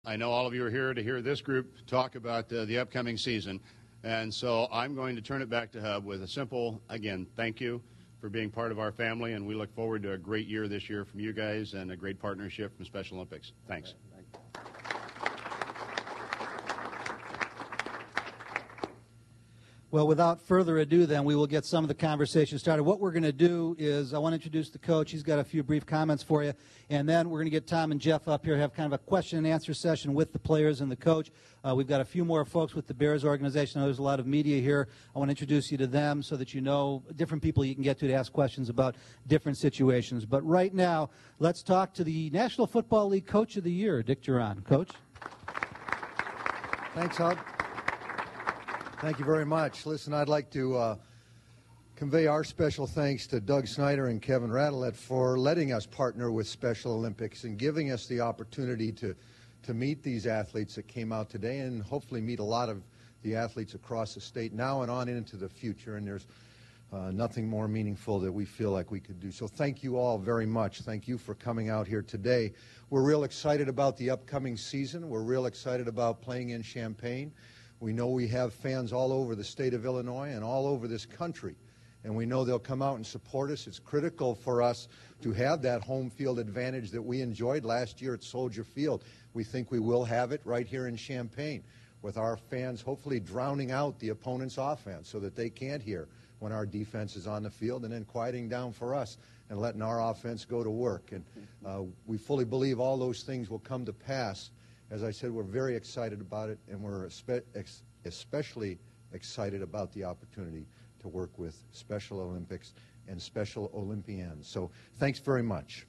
I know all of you are here to hear this group talk about the upcoming season, and so I'm going to turn it back to Hub with a simple, again, thank you for being part of our family, and we look forward to a great year this year from you guys and a great partnership from Special Olympics. Thanks. Well, without further ado, then, we will get some of the conversation started. What we're going to do is I want to introduce the coach. He's got a few brief comments for you. And then we're going to get Tom and Jeff up here, have kind of a question and answer session with the players and the coach. We've got a few more folks with the Bears organization. I know there's a lot of media here. I want to introduce you to them so that you know different people you can get to ask questions about different situations. But right now, let's talk to the National Football League Coach of the Year, Dick Jauron. Coach? Thanks, Hub. Thank you very much. Listen, I'd like to convey our special thanks to Doug Snyder and Kevin Radelet for letting us partner with Special Olympics and giving us the opportunity to meet these athletes that came out today and hopefully meet a lot of the athletes across the state now and on into the future. And there's nothing more meaningful that we feel like we could do. So thank you all very much. Thank you for coming out here today. We're real excited about the upcoming season. We're real excited about playing in Champaign. We know we have fans all over the state of Illinois and all over this country, and we know they'll come out and support us. It's critical for us to have that home field advantage that we enjoyed last year at Soldier Field. We think we will have it right here in Champaign, with our fans hopefully drowning out the opponent's offense so that they can't hear when our defense is on the field, and then quieting down for us and letting our offense go to work. And we fully believe all those things will come to pass. As I said, we're very excited about it, and we're especially excited about the opportunity to work with Special Olympics and Special Olympians. So thanks very much.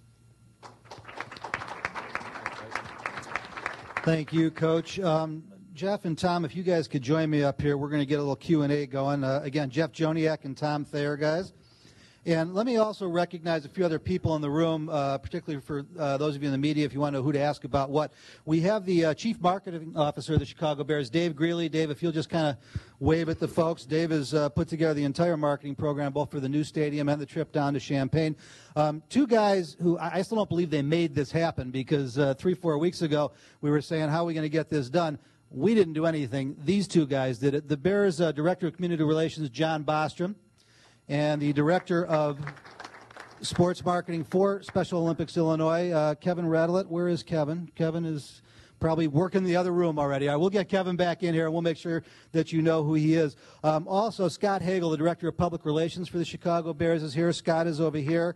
Thank you, Coach. Jeff and Tom, if you guys could join me up here, we're going to get a little Q&A going. Again, Jeff Joniak and Tom Thayer, guys. And let me also recognize a few other people in the room, particularly for those of you in the media, if you want to know who to ask about what. We have the Chief Marketing Officer of the Chicago Bears, Dave Greeley. Dave, if you'll just kind of wave at the folks. Dave has put together the entire marketing program, both for the new stadium and the trip down to Champaign. Two guys who I still don't believe they made this happen, because 3-4 weeks ago we were saying, how are we going to get this done? We didn't do anything. These two guys did it. The Bears Director of Community Relations, John Bostrom, and the Director of Sports Marketing for Special Olympics Illinois, Kevin Radelet. Where is Kevin? Kevin is probably working the other room already. We'll get Kevin back in here, and we'll make sure that you know who he is. Also, Scott Hagel, the Director of Public Relations for the Chicago Bears, is here. Scott is over here.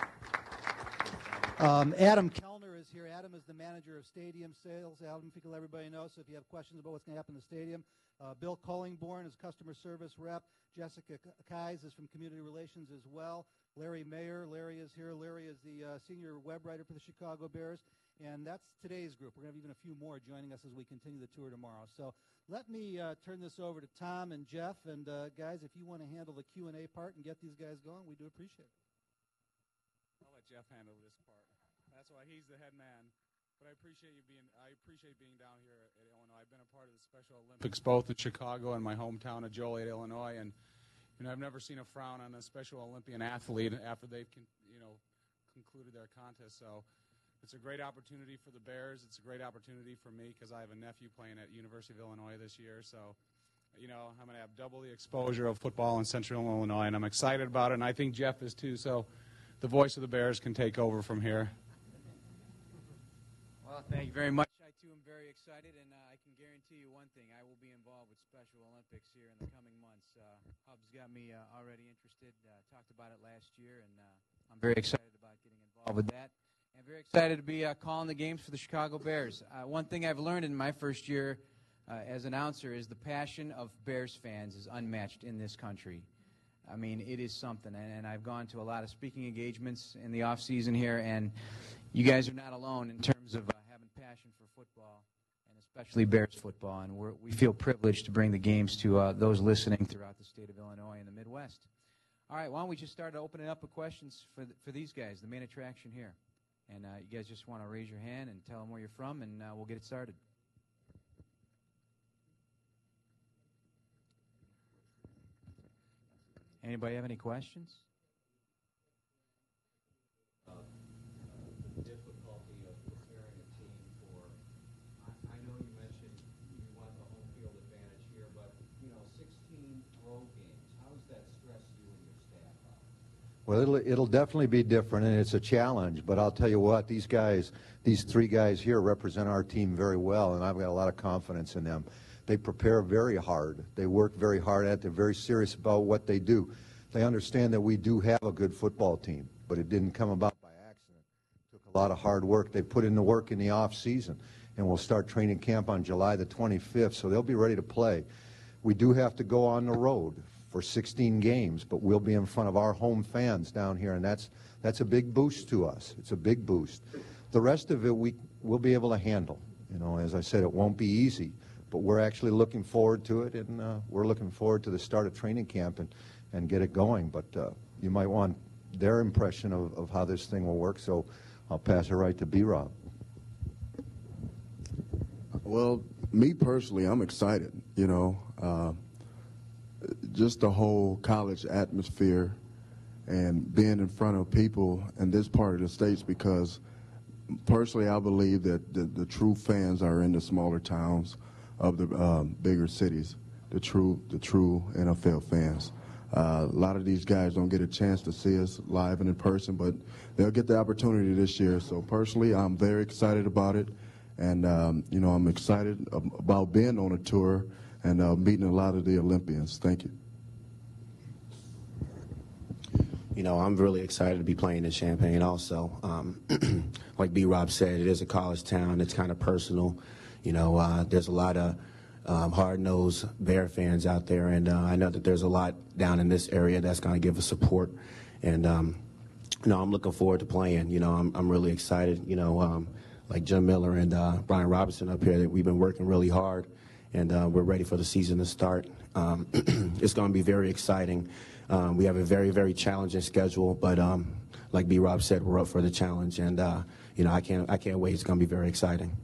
Adam Kellner is here. Adam is the Manager of Stadium Sales. Adam, if you can let everybody know, so if you have questions about what's going to happen in the stadium. Bill Collingborn is Customer Service Rep. Jessica Kais is from Community Relations as well. Larry Mayer, Larry is here. Larry is the Senior Web Writer for the Chicago Bears. And that's today's group. We're going to have even a few more joining us as we continue the tour tomorrow. So let me turn this over to Tom and Jeff. And, guys, if you want to handle the Q&A part and get these guys going, we do appreciate it. I'll let Jeff handle this part. That's why he's the head man. But I appreciate being down here at Illinois. I've been a part of the Special Olympics both in Chicago and my hometown of Joliet, Illinois, and I've never seen a frown on a Special Olympian athlete after they've concluded their contest. So it's a great opportunity for the Bears. It's a great opportunity for me because I have a nephew playing at University of Illinois this year. So I'm going to have double the exposure of football in Central Illinois, and I'm excited about it. And I think Jeff is too. So the voice of the Bears can take over from here. Well, thank you very much. I, too, am very excited, and I can guarantee you one thing. I will be involved with Special Olympics here in the coming months. Hub's got me already interested, talked about it last year, and I'm very excited about getting involved with that. And very excited to be calling the games for the Chicago Bears. One thing I've learned in my first year as announcer is the passion of Bears fans is unmatched in this country. I mean, it is something, and I've gone to a lot of speaking engagements in the off season here, and you guys are not alone in terms of having passion for football, and especially Bears football, and we feel privileged to bring the games to those listening throughout the state of Illinois and the Midwest. All right, why don't we just start opening up with questions for these guys, the main attraction here. And you guys just want to raise your hand and tell them where you're from, and we'll get it started. Anybody have any questions? The difficulty of preparing a team for, I Well, it'll definitely be different, and it's a challenge. But I'll tell you what, these three guys here represent our team very well, and I've got a lot of confidence in them. They prepare very hard. They work very hard at it. They're very serious about what they do. They understand that we do have a good football team, but it didn't come about by accident. It took a lot of hard work. They put in the work in the off season, and we'll start training camp on July the 25th, so they'll be ready to play. We do have to go on the road for 16 games, but we'll be in front of our home fans down here, and that's a big boost to us. It's a big boost. The rest of it we'll be able to handle. You know, as I said, it won't be easy, but we're actually looking forward to it, and we're looking forward to the start of training camp and get it going. But you might want their impression of how this thing will work, so I'll pass it right to B-Rob. Well, me personally, I'm excited, you know. Just the whole college atmosphere and being in front of people in this part of the states, because personally I believe that the true fans are in the smaller towns of the bigger cities, the true NFL fans. A lot of these guys don't get a chance to see us live and in person, but they'll get the opportunity this year. So personally, I'm very excited about it, and you know, I'm excited about being on a tour and meeting a lot of the Olympians. Thank you. You know, I'm really excited to be playing in Champaign also. Like B-Rob said, it is a college town. It's kind of personal. You know, there's a lot of hard-nosed Bear fans out there, and I know that there's a lot down in this area that's going to give us support. And, you know, I'm looking forward to playing. You know, I'm really excited. You know, like Jim Miller and Brian Robinson up here, that we've been working really hard, and we're ready for the season to start. It's going to be very exciting. We have a very, very challenging schedule, but like B-Rob said, we're up for the challenge, and you know, I can't wait. It's going to be very exciting.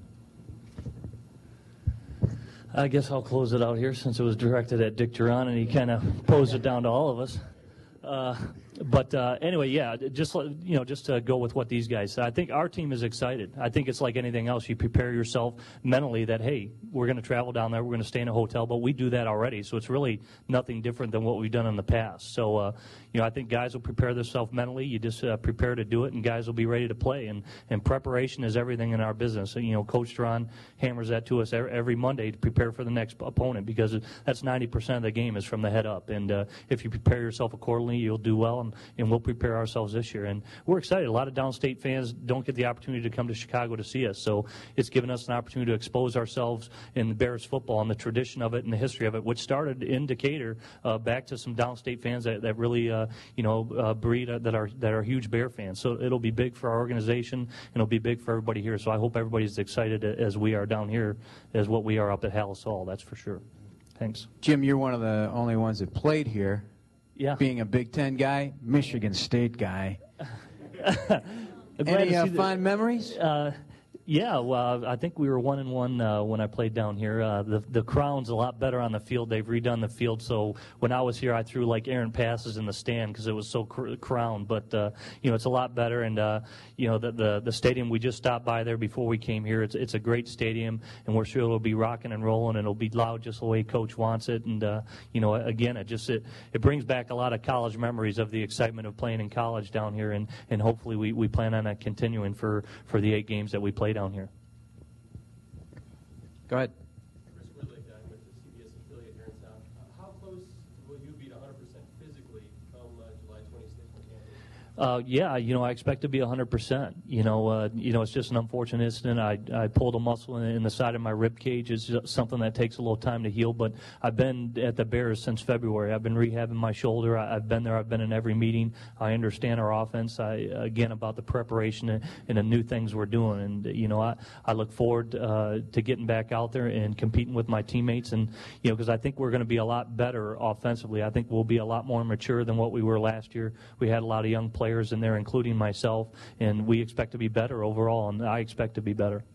I guess I'll close it out here since it was directed at Dick Duran, and he kind of posed it down to all of us. But anyway, yeah, just to go with what these guys said, I think our team is excited. I think it's like anything else. You prepare yourself mentally that, hey, we're going to travel down there, we're going to stay in a hotel, but we do that already, so it's really nothing different than what we've done in the past. So, you know, I think guys will prepare themselves mentally. You just prepare to do it, and guys will be ready to play. And preparation is everything in our business. You know, Coach Duran hammers that to us every Monday to prepare for the next opponent, because that's 90% of the game is from the head up. And if you prepare yourself accordingly, you'll do well, and we'll prepare ourselves this year. And we're excited. A lot of downstate fans don't get the opportunity to come to Chicago to see us, so it's given us an opportunity to expose ourselves in the Bears football and the tradition of it and the history of it, which started in Decatur, back to some downstate fans that really breed that are huge Bear fans. So it'll be big for our organization, and it'll be big for everybody here. So I hope everybody's excited as we are down here as what we are up at Halas Hall. That's for sure. Thanks. Jim, you're one of the only ones that played here. Yeah. Being a Big Ten guy, Michigan State guy. Any fond memories? Yeah, well, I think we were 1-1 when I played down here. The crown's a lot better on the field. They've redone the field, so when I was here, I threw like errant passes in the stand because it was so crowned. But you know, it's a lot better, and you know, the stadium, we just stopped by there before we came here. It's a great stadium, and we're sure it'll be rocking and rolling, and it'll be loud just the way Coach wants it. And you know, again, it brings back a lot of college memories of the excitement of playing in college down here, and hopefully we plan on that continuing for the 8 games that we play down here. Go ahead. Chris Whitlick, I'm with the CBS affiliate here in town. How close will you be to 100% physically come July 26th on campus? Yeah, you know, I expect to be 100%. You know, it's just an unfortunate incident. I pulled a muscle in the side of my rib cage. It's just something that takes a little time to heal. But I've been at the Bears since February. I've been rehabbing my shoulder. I've been there. I've been in every meeting. I understand our offense. Again, about the preparation and the new things we're doing. And you know, I look forward to getting back out there and competing with my teammates. And you know, because I think we're going to be a lot better offensively. I think we'll be a lot more mature than what we were last year. We had a lot of young players in there, including myself, and we expect to be better overall, and I expect to be better.